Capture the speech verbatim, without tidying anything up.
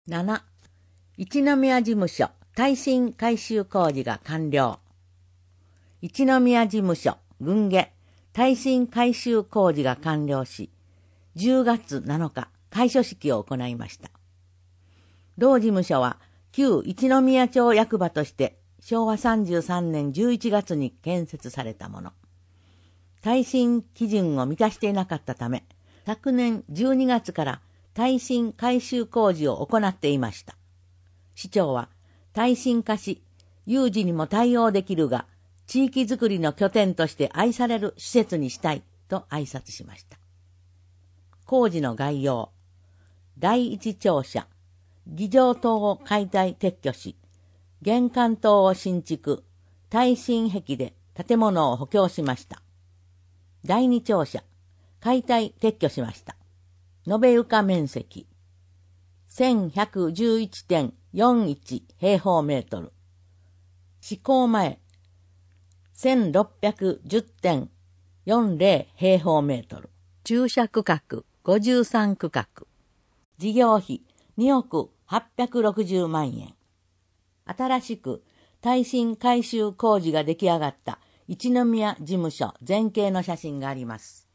なな. 一宮事務所耐震改修工事が完了。一宮事務所郡下耐震改修工事が完了し、じゅうがつなのか開所式を行いました。同事務所は旧一宮町役場としてしょうわさんじゅうさんねんじゅういちがつに建設されたもの。耐震基準を満たしていなかったため、昨年じゅうにがつから耐震改修工事を行っていました。市長は耐震化し、有事にも対応できるが、地域づくりの拠点として愛される施設にしたいと挨拶しました。工事の概要。第一庁舎、議場棟を解体撤去し、玄関棟を新築、耐震壁で建物を補強しました。第二庁舎、解体撤去しました。延べ床面積、せんひゃくじゅういちてんよんいち 平方メートル。施工前、せんろっぴゃくじゅってんよんじゅう 平方メートル。駐車区画ごじゅうさん区画。事業費におくはっぴゃくろくじゅうまんえん。新しく耐震改修工事が出来上がった一宮事務所全景の写真があります。